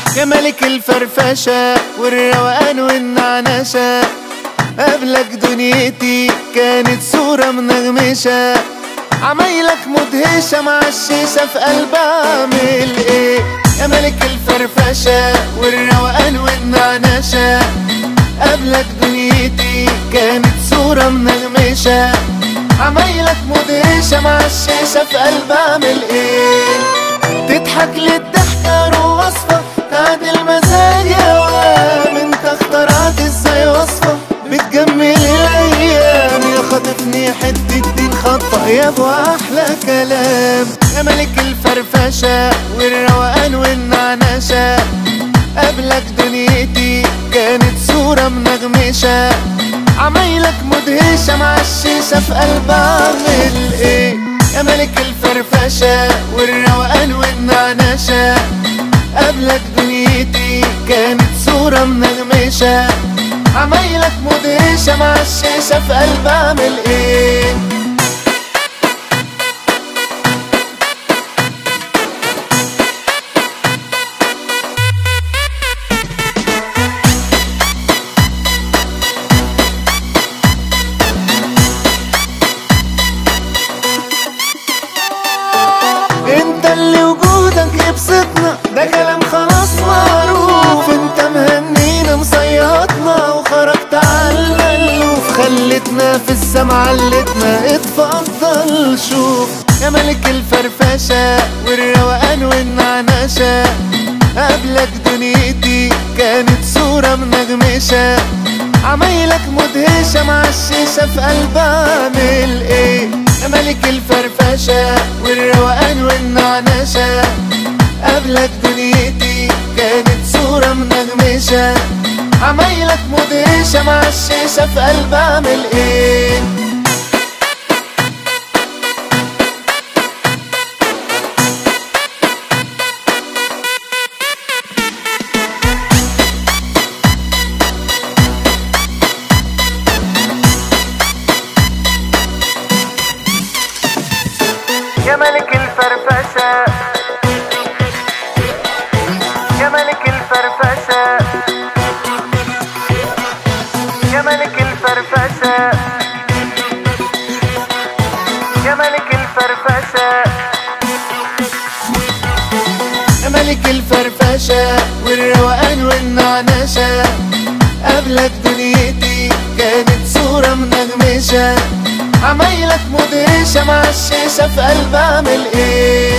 يا ملك الفرفشة والروقان والنعنشة، قبلك دنيتي كانت صورة منغمشة، عمايلك مدهشة مع الشيشة في قلبها اعمل ايه؟ يا ملك الفرفشة والروقان والنعنشة، قبلك دنيتي كانت صورة منغمشة، عمايلك مدهشة مع الشيشة في قلبها اعمل ايه؟ تضحك للضحكة روح وصفة تعدل مزاجي اوام، انت اخترعت ازاي وصفة بتجمل الايام، يا خاطفني حتة دين خطة يا ابو احلى كلام. يا ملك الفرفشة والروقان والنعنشة، قبلك دنيتي كانت صورة منغمشة، عمايلك مدهشة مع الشيشة في قلبها اعمل ايه؟ يا ملك الفرفشة والروقان والنعنشة، قبلك دنيتي كانت صورة منغمشة، عمايلك مدهشة مع الشيشة في قلبها اعمل ايه؟ انت اللي وجودك يبسطنا، ده كلام خلاص معروف، انت مهنينا مصيطنا وخرجت على المألوف، خلتنا في السما علتنا اتفضل شوف. يا ملك الفرفشة والروقان والنعنشة، قبلك دنيتي كانت صورة منغمشة، عمايلك مدهشة مع الشيشة في قلبها اعمل ايه؟ يا ملك الفرفشة والروقان والنعنشة، قبلك دنيتي كانت صورة منغمشة، عمايلك مدهشة مع الشيشة في قلبها اعمل ايه؟ يا ملك الفرفشة، يا ملك الفرفشة، يا ملك الفرفشة، يا ملك الفرفشة، يا ملك الفرفشة والروقان والنعنشة، قبلك دنيتي كانت صورة منغمشة، عمايلك مدهشة مع الشيشة في قلبها اعمل ايه؟